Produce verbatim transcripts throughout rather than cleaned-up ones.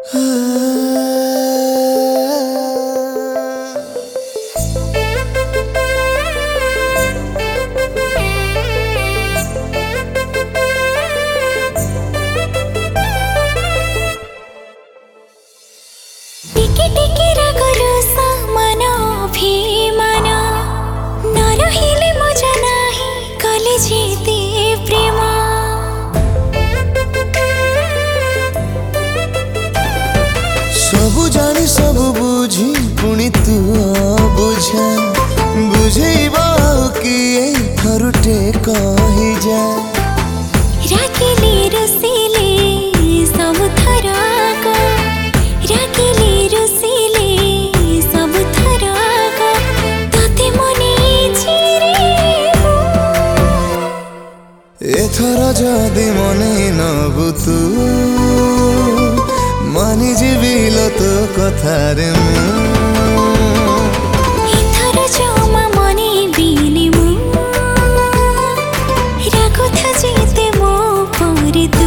टिके टिके रागरु सामान अभिमान न रहिले मजा नाही कले जेते प्रेम सबु जानी सबु बुझी पुणी तू बुझा बुझेबा किए थरुटे कहि जा राखिले रसिले सब थराक राखिले रसिले सब थराक तते मने छिरे एथर जदि मने नबु तू मानि जीविल तो कथारे एथर जमा मने बिने मु राखुथा जेते मो परे तू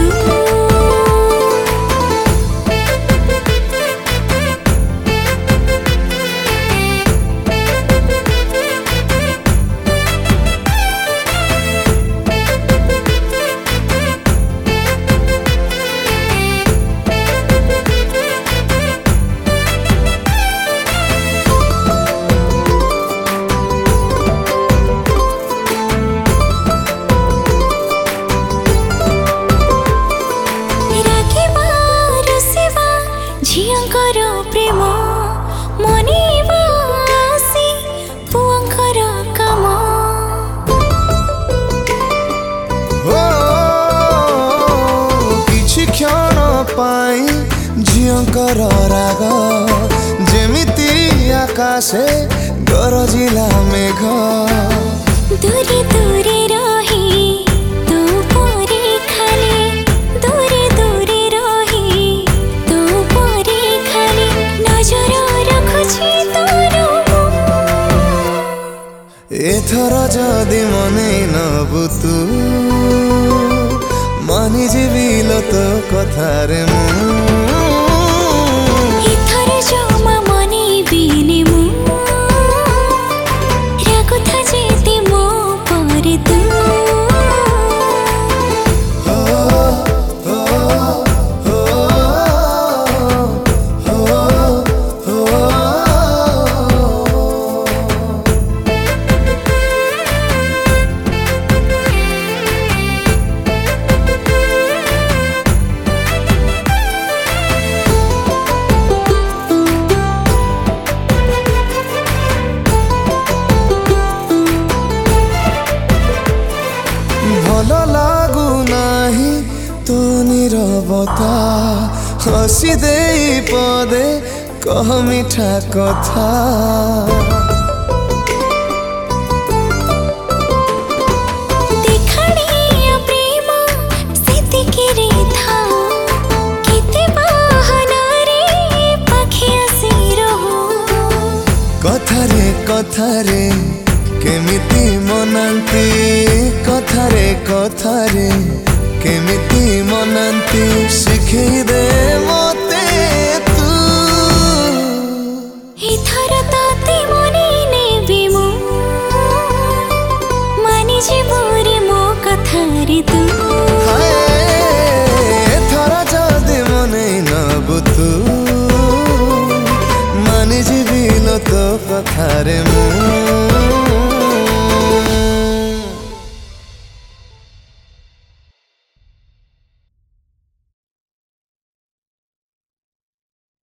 झियंकर प्रेम मनेबा आसी पुअंकर काम हो किछि क्षण पाई झियंकर राग जेमिति आकाशे गरजिला मेघ दूरे दूरे रही तू परे खाली दूरे दूरे रही तू परे खाली नजर रखुछि तोर एथर जदि मने नबु तू मानि जीविल तो कथारे एथर जमा मने बिने मु राखुथा जेते मो परे तू भल लागू नाही तो नीरवता हसी दे पदे कह मिठा कथा देखाड़िया प्रेम सेतिके रे था केते बहाना रे पाखे आसी रहो कथारे कथारे केमिति मनांती कथारे कथारे केमिति मनांती शिखई दे मते तू एथर ताते मने नेबी मु मानि जीवो रे मो कथारे तू हाय एथर जदि मने नबु तू मानि जीविल तो कथारे मु